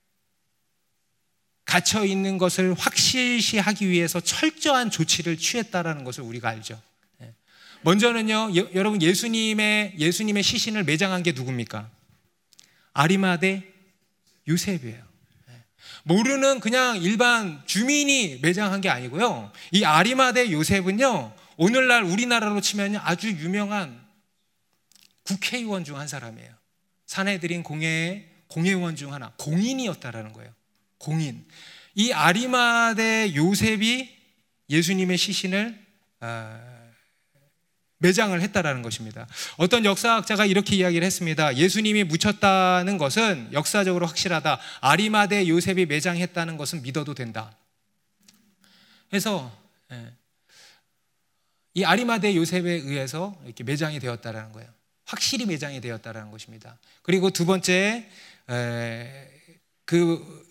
갇혀 있는 것을 확실시하기 위해서 철저한 조치를 취했다라는 것을 우리가 알죠. 네. 먼저는요, 여, 여러분 예수님의 예수님의 시신을 매장한 게 누굽니까? 아리마대 요셉이에요. 모르는 그냥 일반 주민이 매장한 게 아니고요, 이 아리마대 요셉은요, 오늘날 우리나라로 치면 아주 유명한 국회의원 중 한 사람이에요. 사내들인 공회 공회의원 중 하나, 공인이었다라는 거예요. 공인. 이 아리마대 요셉이 예수님의 시신을 어, 매장을 했다라는 것입니다. 어떤 역사학자가 이렇게 이야기를 했습니다. 예수님이 묻혔다는 것은 역사적으로 확실하다. 아리마대 요셉이 매장했다는 것은 믿어도 된다. 그래서 이 아리마대 요셉에 의해서 이렇게 매장이 되었다라는 거예요. 확실히 매장이 되었다라는 것입니다. 그리고 두 번째, 그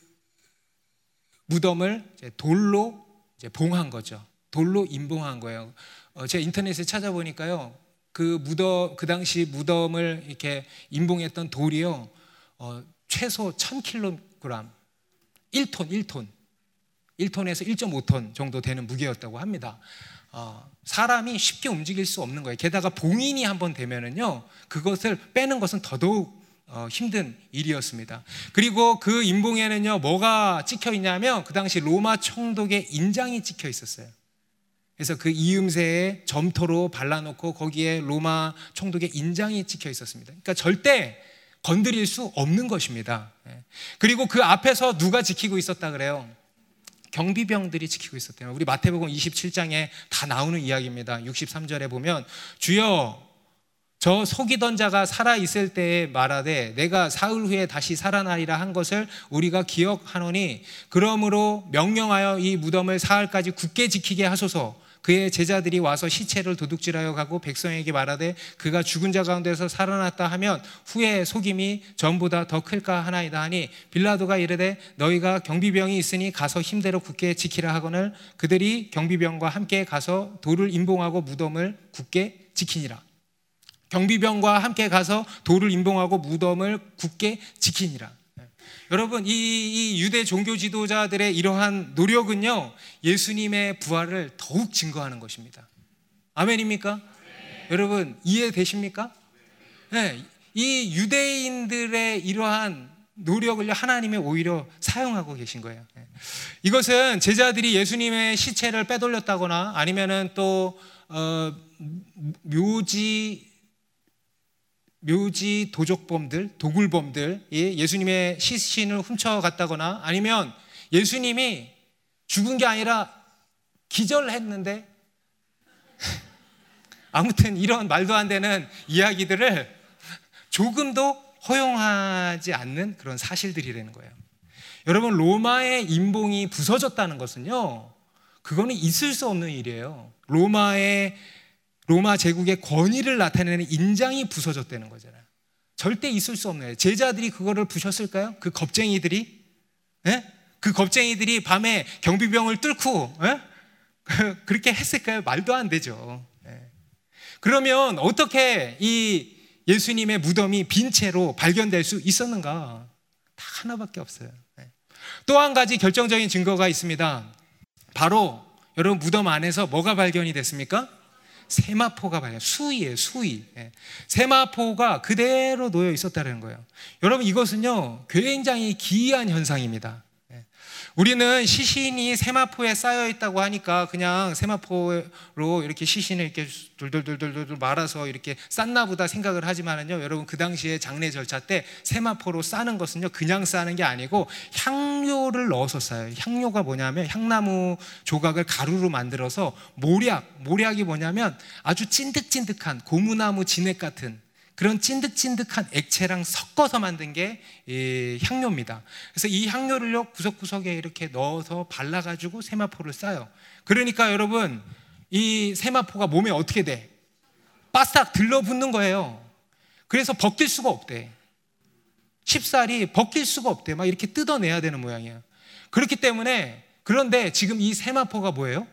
무덤을 돌로 봉한 거죠. 돌로 임봉한 거예요. 어, 제가 인터넷에 찾아보니까요, 그 무덤, 그 당시 무덤을 이렇게 임봉했던 돌이요, 어, 최소 천 킬로그램, 일 톤, 일 톤, 일 톤에서 일 점 오 톤 정도 되는 무게였다고 합니다. 어, 사람이 쉽게 움직일 수 없는 거예요. 게다가 봉인이 한번 되면은요, 그것을 빼는 것은 더더욱 어, 힘든 일이었습니다. 그리고 그 인봉에는요 뭐가 찍혀 있냐면 그 당시 로마 총독의 인장이 찍혀 있었어요. 그래서 그 이음새에 점토로 발라놓고 거기에 로마 총독의 인장이 찍혀 있었습니다. 그러니까 절대 건드릴 수 없는 것입니다. 그리고 그 앞에서 누가 지키고 있었다 그래요? 경비병들이 지키고 있었대요. 우리 마태복음 이십칠 장에 다 나오는 이야기입니다. 육십삼 절에 보면 주여 저 속이던 자가 살아있을 때에 말하되 내가 사흘 후에 다시 살아나리라 한 것을 우리가 기억하노니 그러므로 명령하여 이 무덤을 사흘까지 굳게 지키게 하소서. 그의 제자들이 와서 시체를 도둑질하여 가고 백성에게 말하되 그가 죽은 자 가운데서 살아났다 하면 후에 속임이 전보다 더 클까 하나이다 하니 빌라도가 이르되 너희가 경비병이 있으니 가서 힘대로 굳게 지키라 하거늘 그들이 경비병과 함께 가서 돌을 임봉하고 무덤을 굳게 지키니라. 경비병과 함께 가서 돌을 임봉하고 무덤을 굳게 지키니라. 여러분, 이, 이 유대 종교 지도자들의 이러한 노력은요 예수님의 부활을 더욱 증거하는 것입니다. 아멘입니까? 네. 여러분 이해되십니까? 네, 이 유대인들의 이러한 노력을 하나님이 오히려 사용하고 계신 거예요. 네. 이것은 제자들이 예수님의 시체를 빼돌렸다거나 아니면은 또 어, 묘지 묘지 도적범들, 도굴범들, 예수님의 시신을 훔쳐갔다거나 아니면 예수님이 죽은 게 아니라 기절했는데 아무튼 이런 말도 안 되는 이야기들을 조금도 허용하지 않는 그런 사실들이라는 거예요. 여러분, 로마의 임봉이 부서졌다는 것은요 그거는 있을 수 없는 일이에요. 로마의 로마 제국의 권위를 나타내는 인장이 부서졌다는 거잖아요. 절대 있을 수 없는 거예요. 제자들이 그거를 부셨을까요? 그 겁쟁이들이? 예? 그 겁쟁이들이 밤에 경비병을 뚫고 예? 그렇게 했을까요? 말도 안 되죠. 예. 그러면 어떻게 이 예수님의 무덤이 빈 채로 발견될 수 있었는가? 다 하나밖에 없어요. 예. 또 한 가지 결정적인 증거가 있습니다. 바로 여러분 무덤 안에서 뭐가 발견이 됐습니까? 세마포가 발견, 수의예요, 수의. 예. 세마포가 그대로 놓여 있었다는 거예요. 여러분 이것은요 굉장히 기이한 현상입니다. 예. 우리는 시신이 세마포에 쌓여 있다고 하니까 그냥 세마포로 이렇게 시신을 이렇게 돌돌돌돌돌 말아서 이렇게 쌌나 보다 생각을 하지만은요 여러분 그 당시에 장례 절차 때 세마포로 싸는 것은요 그냥 싸는 게 아니고 향료를 넣어서 싸요. 향료가 뭐냐면 향나무 조각을 가루로 만들어서 모략, 모략이 뭐냐면 아주 찐득찐득한 고무나무 진액 같은 그런 찐득찐득한 액체랑 섞어서 만든 게 이 향료입니다. 그래서 이 향료를요 구석구석에 이렇게 넣어서 발라가지고 세마포를 싸요. 그러니까 여러분 이 세마포가 몸에 어떻게 돼? 바싹 들러붙는 거예요. 그래서 벗길 수가 없대. 쉽사리 벗길 수가 없대. 막 이렇게 뜯어내야 되는 모양이야. 그렇기 때문에 그런데 지금 이 세마포가 뭐예요?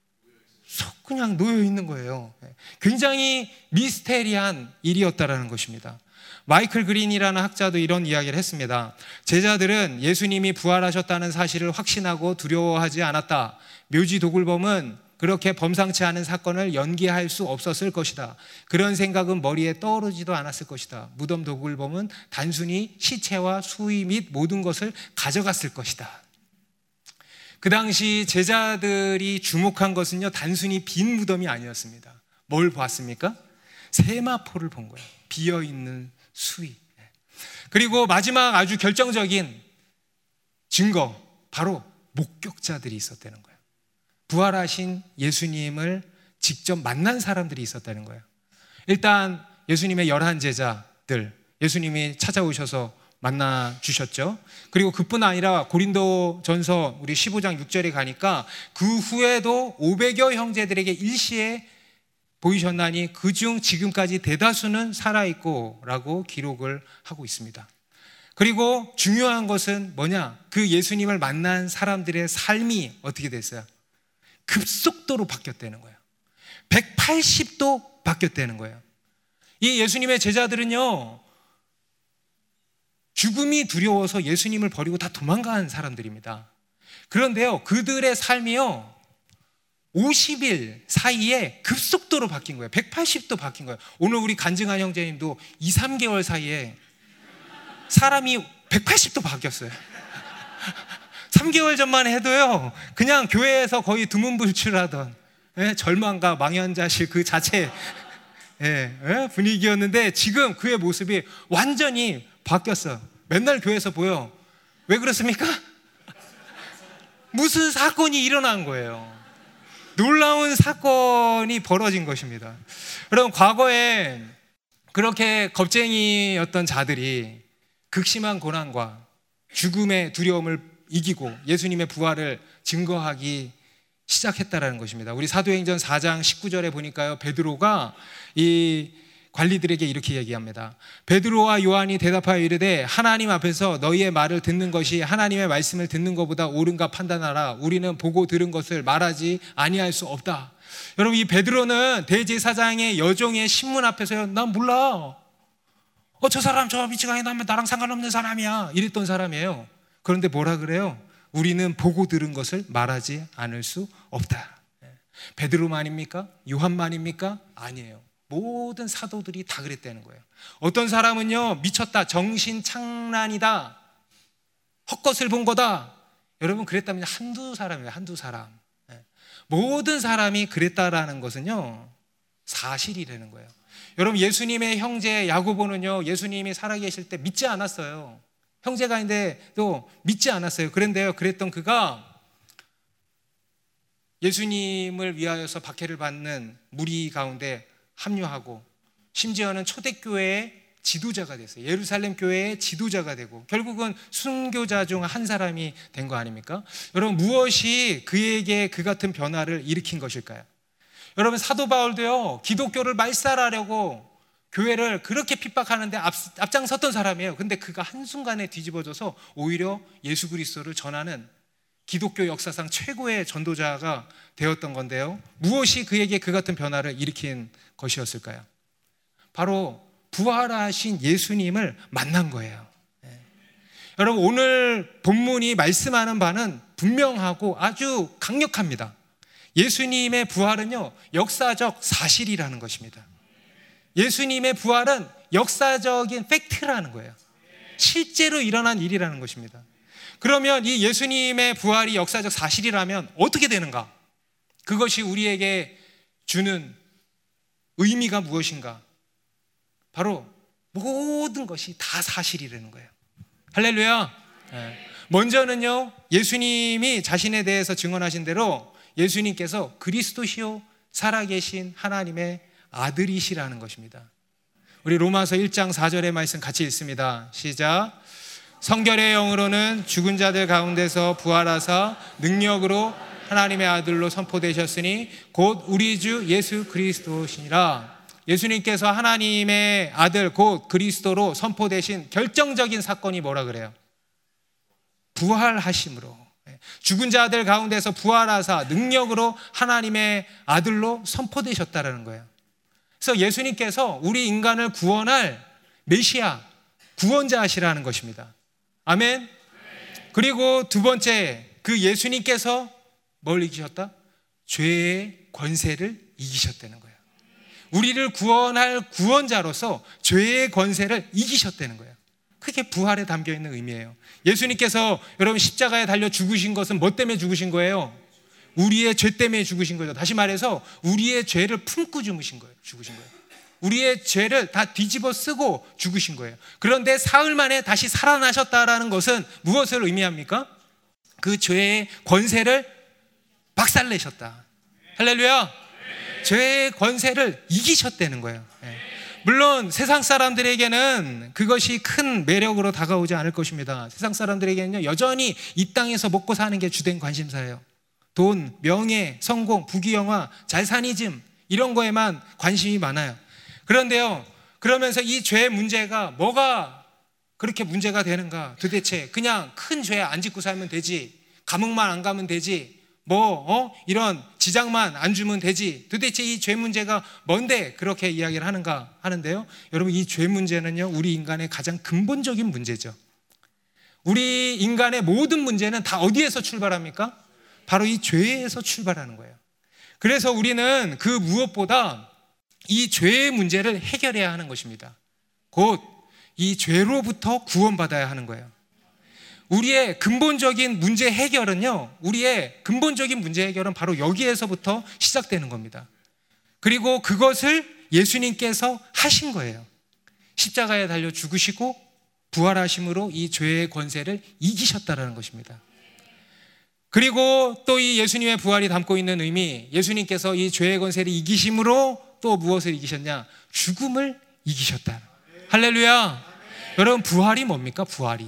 쏙 그냥 놓여 있는 거예요. 굉장히 미스테리한 일이었다라는 것입니다. 마이클 그린이라는 학자도 이런 이야기를 했습니다. 제자들은 예수님이 부활하셨다는 사실을 확신하고 두려워하지 않았다. 묘지 도굴범은 그렇게 범상치 않은 사건을 연기할 수 없었을 것이다. 그런 생각은 머리에 떠오르지도 않았을 것이다. 무덤 도굴범은 단순히 시체와 수의 및 모든 것을 가져갔을 것이다. 그 당시 제자들이 주목한 것은요 단순히 빈 무덤이 아니었습니다. 뭘 봤습니까? 세마포를 본 거예요. 비어있는 수의. 그리고 마지막 아주 결정적인 증거, 바로 목격자들이 있었다는 거예요. 부활하신 예수님을 직접 만난 사람들이 있었다는 거예요. 일단 예수님의 열한 제자들, 예수님이 찾아오셔서 만나 주셨죠. 그리고 그뿐 아니라 고린도전서 우리 십오 장 육 절에 가니까 그 후에도 오백여 형제들에게 일시에 보이셨나니 그중 지금까지 대다수는 살아있고 라고 기록을 하고 있습니다. 그리고 중요한 것은 뭐냐? 그 예수님을 만난 사람들의 삶이 어떻게 됐어요? 급속도로 바뀌었다는 거예요. 백팔십 도 바뀌었다는 거예요. 이 예수님의 제자들은요 죽음이 두려워서 예수님을 버리고 다 도망간 사람들입니다. 그런데요 그들의 삶이요 오십 일 사이에 급속도로 바뀐 거예요. 백팔십 도 바뀐 거예요. 오늘 우리 간증한 형제님도 이, 삼 개월 사이에 사람이 백팔십 도 바뀌었어요. 삼 개월 전만 해도요, 그냥 교회에서 거의 두문불출하던, 예, 절망과 망연자실 그 자체, 예, 예, 분위기였는데 지금 그의 모습이 완전히 바뀌었어요. 맨날 교회에서 보여. 왜 그렇습니까? 무슨 사건이 일어난 거예요. 놀라운 사건이 벌어진 것입니다. 여러분, 과거에 그렇게 겁쟁이였던 자들이 극심한 고난과 죽음의 두려움을 이기고 예수님의 부활을 증거하기 시작했다라는 것입니다. 우리 사도행전 사 장 십구 절에 보니까요, 베드로가 이 관리들에게 이렇게 얘기합니다. 베드로와 요한이 대답하여 이르되 하나님 앞에서 너희의 말을 듣는 것이 하나님의 말씀을 듣는 것보다 옳은가 판단하라. 우리는 보고 들은 것을 말하지 아니할 수 없다. 여러분, 이 베드로는 대제사장의 여종의 신문 앞에서요, 난 몰라. 어, 저 사람 저 미치광이 나면 나랑 상관없는 사람이야, 이랬던 사람이에요. 그런데 뭐라 그래요? 우리는 보고 들은 것을 말하지 않을 수 없다. 베드로만입니까? 요한만입니까? 아니에요. 모든 사도들이 다 그랬다는 거예요. 어떤 사람은요, 미쳤다, 정신착란이다, 헛것을 본 거다. 여러분, 그랬다면 한두 사람이에요. 한두 사람. 모든 사람이 그랬다라는 것은요, 사실이라는 거예요. 여러분, 예수님의 형제 야고보는요, 예수님이 살아계실 때 믿지 않았어요. 형제가 있는데도 믿지 않았어요. 그런데요, 그랬던 그가 예수님을 위하여서 박해를 받는 무리 가운데 합류하고 심지어는 초대교회의 지도자가 됐어요. 예루살렘 교회의 지도자가 되고 결국은 순교자 중 한 사람이 된 거 아닙니까? 여러분, 무엇이 그에게 그 같은 변화를 일으킨 것일까요? 여러분, 사도 바울도요, 기독교를 말살하려고 교회를 그렇게 핍박하는데 앞, 앞장섰던 사람이에요. 근데 그가 한순간에 뒤집어져서 오히려 예수 그리스도를 전하는 기독교 역사상 최고의 전도자가 되었던 건데요, 무엇이 그에게 그 같은 변화를 일으킨 것이었을까요? 바로 부활하신 예수님을 만난 거예요. 네. 여러분, 오늘 본문이 말씀하는 바는 분명하고 아주 강력합니다. 예수님의 부활은요, 역사적 사실이라는 것입니다. 예수님의 부활은 역사적인 팩트라는 거예요. 실제로 일어난 일이라는 것입니다. 그러면 이 예수님의 부활이 역사적 사실이라면 어떻게 되는가? 그것이 우리에게 주는 의미가 무엇인가? 바로 모든 것이 다 사실이라는 거예요. 할렐루야. 네. 먼저는요, 예수님이 자신에 대해서 증언하신 대로 예수님께서 그리스도시요 살아계신 하나님의 아들이시라는 것입니다. 우리 로마서 일 장 사 절의 말씀 같이 읽습니다. 시작. 성결의 영으로는 죽은 자들 가운데서 부활하사 능력으로 하나님의 아들로 선포되셨으니 곧 우리 주 예수 그리스도시니라. 예수님께서 하나님의 아들 곧 그리스도로 선포되신 결정적인 사건이 뭐라 그래요? 부활하심으로, 죽은 자들 가운데서 부활하사 능력으로 하나님의 아들로 선포되셨다라는 거예요. 그래서 예수님께서 우리 인간을 구원할 메시아, 구원자시라는 것입니다. 아멘. 그리고 두 번째, 그 예수님께서 뭘 이기셨다? 죄의 권세를 이기셨다는 거예요. 우리를 구원할 구원자로서 죄의 권세를 이기셨다는 거예요. 그게 부활에 담겨있는 의미예요. 예수님께서 여러분 십자가에 달려 죽으신 것은 뭐 때문에 죽으신 거예요? 우리의 죄 때문에 죽으신 거죠. 다시 말해서 우리의 죄를 품고 죽으신 거예요. 죽으신 거예요. 우리의 죄를 다 뒤집어 쓰고 죽으신 거예요. 그런데 사흘 만에 다시 살아나셨다라는 것은 무엇을 의미합니까? 그 죄의 권세를 박살내셨다. 할렐루야. 죄의 권세를 이기셨다는 거예요. 네. 물론 세상 사람들에게는 그것이 큰 매력으로 다가오지 않을 것입니다. 세상 사람들에게는요, 여전히 이 땅에서 먹고 사는 게 주된 관심사예요. 돈, 명예, 성공, 부귀영화, 잘사니즘 이런 거에만 관심이 많아요. 그런데요, 그러면서 이 죄의 문제가 뭐가 그렇게 문제가 되는가? 도대체 그냥 큰 죄 안 짓고 살면 되지, 감옥만 안 가면 되지, 뭐 어? 이런 지장만 안 주면 되지, 도대체 이 죄 문제가 뭔데 그렇게 이야기를 하는가 하는데요, 여러분, 이 죄 문제는요, 우리 인간의 가장 근본적인 문제죠. 우리 인간의 모든 문제는 다 어디에서 출발합니까? 바로 이 죄에서 출발하는 거예요. 그래서 우리는 그 무엇보다 이 죄의 문제를 해결해야 하는 것입니다. 곧 이 죄로부터 구원받아야 하는 거예요. 우리의 근본적인 문제 해결은요, 우리의 근본적인 문제 해결은 바로 여기에서부터 시작되는 겁니다. 그리고 그것을 예수님께서 하신 거예요. 십자가에 달려 죽으시고 부활하심으로 이 죄의 권세를 이기셨다라는 것입니다. 그리고 또 이 예수님의 부활이 담고 있는 의미, 예수님께서 이 죄의 권세를 이기심으로 또 무엇을 이기셨냐? 죽음을 이기셨다. 할렐루야. 여러분, 부활이 뭡니까? 부활이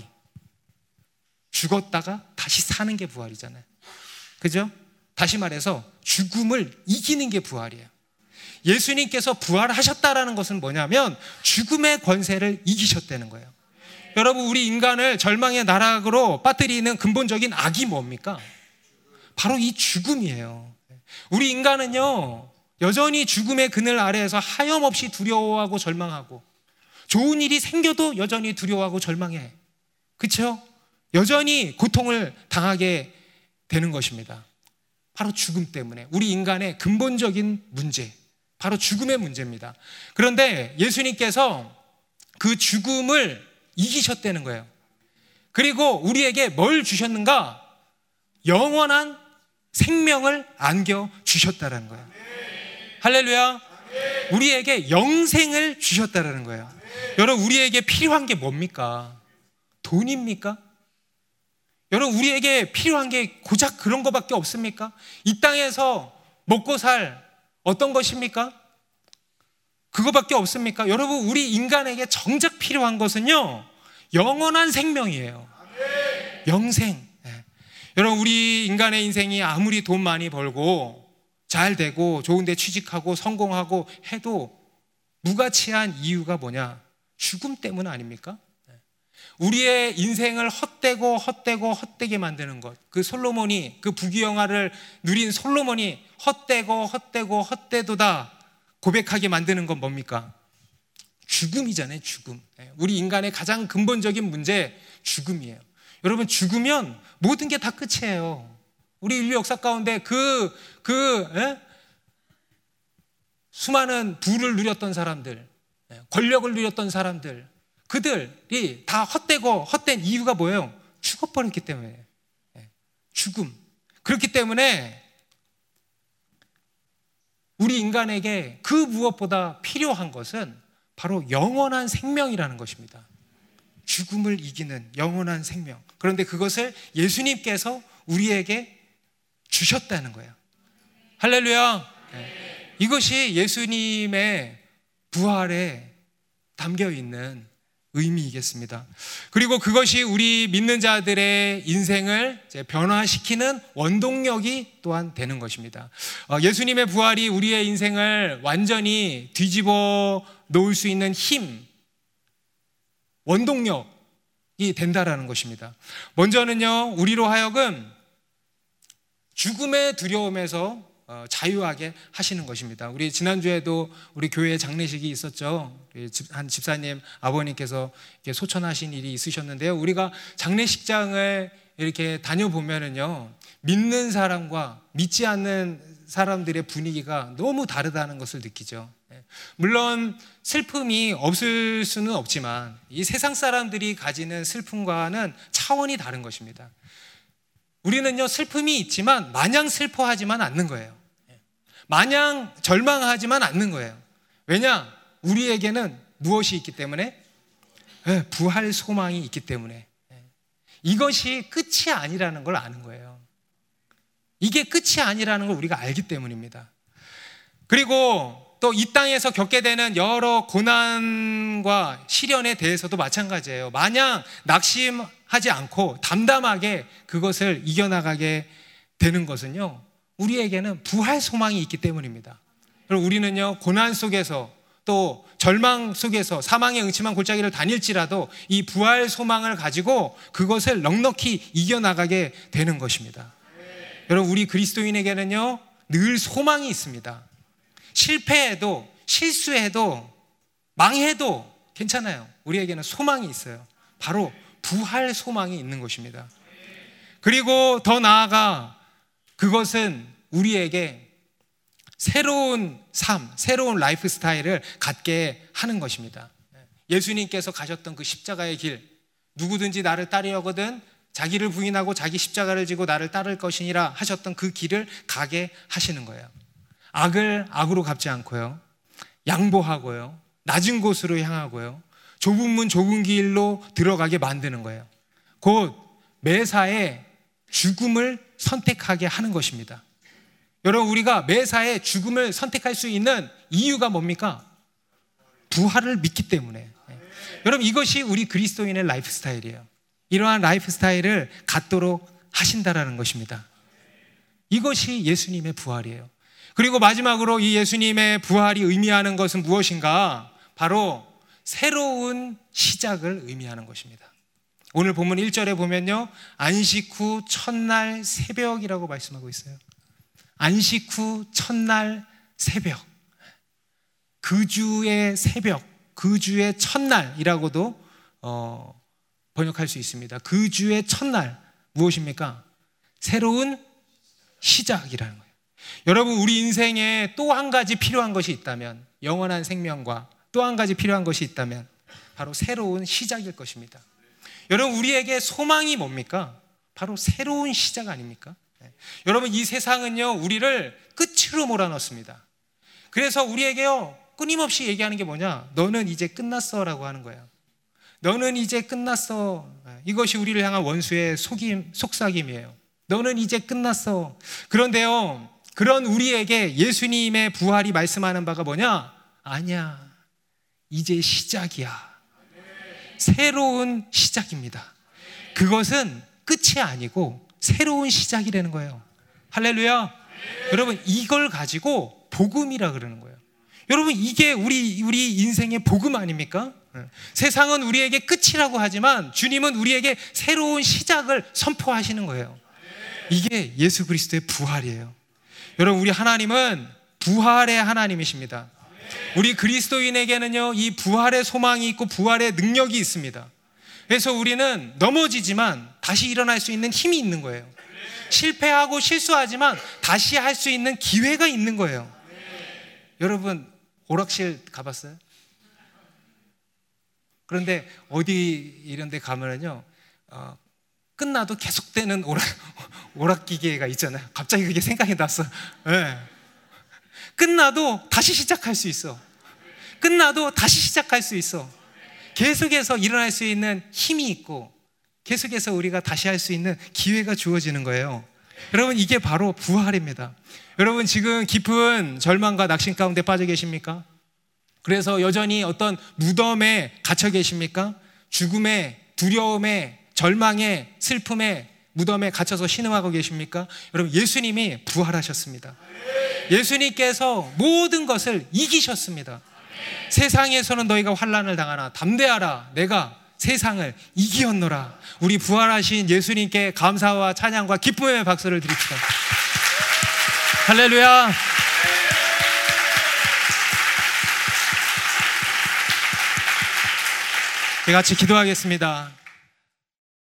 죽었다가 다시 사는 게 부활이잖아요. 그죠? 다시 말해서 죽음을 이기는 게 부활이에요. 예수님께서 부활하셨다라는 것은 뭐냐면 죽음의 권세를 이기셨다는 거예요. 여러분, 우리 인간을 절망의 나락으로 빠뜨리는 근본적인 악이 뭡니까? 바로 이 죽음이에요. 우리 인간은요, 여전히 죽음의 그늘 아래에서 하염없이 두려워하고 절망하고, 좋은 일이 생겨도 여전히 두려워하고 절망해. 그렇죠? 여전히 고통을 당하게 되는 것입니다. 바로 죽음 때문에. 우리 인간의 근본적인 문제, 바로 죽음의 문제입니다. 그런데 예수님께서 그 죽음을 이기셨다는 거예요. 그리고 우리에게 뭘 주셨는가? 영원한 생명을 안겨주셨다는 거예요. 할렐루야. 우리에게 영생을 주셨다는 거예요. 여러분, 우리에게 필요한 게 뭡니까? 돈입니까? 여러분, 우리에게 필요한 게 고작 그런 거밖에 없습니까? 이 땅에서 먹고 살 어떤 것입니까? 그거밖에 없습니까? 여러분, 우리 인간에게 정작 필요한 것은요, 영원한 생명이에요. 영생. 네. 여러분, 우리 인간의 인생이 아무리 돈 많이 벌고 잘 되고 좋은 데 취직하고 성공하고 해도 무가치한 이유가 뭐냐? 죽음 때문 아닙니까? 우리의 인생을 헛되고 헛되고 헛되게 만드는 것, 그 솔로몬이, 그 부귀영화를 누린 솔로몬이 헛되고 헛되고 헛되도다 고백하게 만드는 건 뭡니까? 죽음이잖아요. 죽음. 우리 인간의 가장 근본적인 문제, 죽음이에요. 여러분, 죽으면 모든 게 다 끝이에요. 우리 인류 역사 가운데 그, 그 에? 수많은 부를 누렸던 사람들, 권력을 누렸던 사람들, 그들이 다 헛되고 헛된 이유가 뭐예요? 죽어버렸기 때문에. 죽음. 그렇기 때문에 우리 인간에게 그 무엇보다 필요한 것은 바로 영원한 생명이라는 것입니다. 죽음을 이기는 영원한 생명. 그런데 그것을 예수님께서 우리에게 주셨다는 거예요. 할렐루야. 네. 이것이 예수님의 부활에 담겨 있는 의미이겠습니다. 그리고 그것이 우리 믿는 자들의 인생을 변화시키는 원동력이 또한 되는 것입니다. 예수님의 부활이 우리의 인생을 완전히 뒤집어 놓을 수 있는 힘, 원동력이 된다라는 것입니다. 먼저는요, 우리로 하여금 죽음의 두려움에서 자유하게 하시는 것입니다. 우리 지난주에도 우리 교회 장례식이 있었죠. 한 집사님 아버님께서 이렇게 소천하신 일이 있으셨는데요. 우리가 장례식장을 이렇게 다녀보면은요, 믿는 사람과 믿지 않는 사람들의 분위기가 너무 다르다는 것을 느끼죠. 물론 슬픔이 없을 수는 없지만 이 세상 사람들이 가지는 슬픔과는 차원이 다른 것입니다. 우리는요, 슬픔이 있지만 마냥 슬퍼하지만 않는 거예요. 마냥 절망하지만 않는 거예요. 왜냐? 우리에게는 무엇이 있기 때문에? 부활 소망이 있기 때문에. 이것이 끝이 아니라는 걸 아는 거예요. 이게 끝이 아니라는 걸 우리가 알기 때문입니다. 그리고 또 이 땅에서 겪게 되는 여러 고난과 시련에 대해서도 마찬가지예요. 마냥 낙심하지 않고 담담하게 그것을 이겨나가게 되는 것은요, 우리에게는 부활 소망이 있기 때문입니다. 그리고 우리는요, 고난 속에서 또 절망 속에서 사망의 응침한 골짜기를 다닐지라도 이 부활 소망을 가지고 그것을 넉넉히 이겨나가게 되는 것입니다. 네. 여러분, 우리 그리스도인에게는요, 늘 소망이 있습니다. 실패해도 실수해도 망해도 괜찮아요. 우리에게는 소망이 있어요. 바로 부활 소망이 있는 것입니다. 그리고 더 나아가 그것은 우리에게 새로운 삶, 새로운 라이프 스타일을 갖게 하는 것입니다. 예수님께서 가셨던 그 십자가의 길, 누구든지 나를 따르려거든 자기를 부인하고 자기 십자가를 지고 나를 따를 것이니라 하셨던 그 길을 가게 하시는 거예요. 악을 악으로 갚지 않고요, 양보하고요, 낮은 곳으로 향하고요, 좁은 문 좁은 길로 들어가게 만드는 거예요. 곧 매사에 죽음을 선택하게 하는 것입니다. 여러분, 우리가 매사에 죽음을 선택할 수 있는 이유가 뭡니까? 부활을 믿기 때문에. 여러분, 이것이 우리 그리스도인의 라이프 스타일이에요. 이러한 라이프 스타일을 갖도록 하신다라는 것입니다. 이것이 예수님의 부활이에요. 그리고 마지막으로 이 예수님의 부활이 의미하는 것은 무엇인가? 바로 새로운 시작을 의미하는 것입니다. 오늘 본문 일 절에 보면요, 안식 후 첫날 새벽이라고 말씀하고 있어요. 안식 후 첫날 새벽, 그 주의 새벽, 그 주의 첫날이라고도 어, 번역할 수 있습니다. 그 주의 첫날 무엇입니까? 새로운 시작이라는 거예요. 여러분, 우리 인생에 또 한 가지 필요한 것이 있다면, 영원한 생명과 또 한 가지 필요한 것이 있다면 바로 새로운 시작일 것입니다. 여러분, 우리에게 소망이 뭡니까? 바로 새로운 시작 아닙니까? 네. 여러분, 이 세상은요, 우리를 끝으로 몰아넣습니다. 그래서 우리에게요, 끊임없이 얘기하는 게 뭐냐? 너는 이제 끝났어 라고 하는 거예요. 너는 이제 끝났어. 이것이 우리를 향한 원수의 속임, 속삭임이에요. 너는 이제 끝났어. 그런데요, 그런 우리에게 예수님의 부활이 말씀하는 바가 뭐냐? 아니야, 이제 시작이야. 새로운 시작입니다. 그것은 끝이 아니고 새로운 시작이라는 거예요. 할렐루야. 네. 여러분, 이걸 가지고 복음이라 그러는 거예요. 여러분, 이게 우리 우리 인생의 복음 아닙니까? 네. 세상은 우리에게 끝이라고 하지만 주님은 우리에게 새로운 시작을 선포하시는 거예요. 이게 예수 그리스도의 부활이에요. 여러분, 우리 하나님은 부활의 하나님이십니다. 우리 그리스도인에게는요, 이 부활의 소망이 있고 부활의 능력이 있습니다. 그래서 우리는 넘어지지만 다시 일어날 수 있는 힘이 있는 거예요. 실패하고 실수하지만 다시 할 수 있는 기회가 있는 거예요. 여러분, 오락실 가봤어요? 그런데 어디 이런 데 가면은요, 어, 끝나도 계속되는 오락, 오락기계가 있잖아요. 갑자기 그게 생각이 났어. 네. 끝나도 다시 시작할 수 있어. 끝나도 다시 시작할 수 있어. 계속해서 일어날 수 있는 힘이 있고 계속해서 우리가 다시 할 수 있는 기회가 주어지는 거예요. 여러분, 이게 바로 부활입니다. 여러분, 지금 깊은 절망과 낙심 가운데 빠져 계십니까? 그래서 여전히 어떤 무덤에 갇혀 계십니까? 죽음에, 두려움에, 절망에, 슬픔에, 무덤에 갇혀서 신음하고 계십니까? 여러분, 예수님이 부활하셨습니다. 예수님께서 모든 것을 이기셨습니다. 세상에서는 너희가 환난을 당하나 담대하라, 내가 세상을 이기었노라. 우리 부활하신 예수님께 감사와 찬양과 기쁨의 박수를 드립시다. 할렐루야. 같이 기도하겠습니다.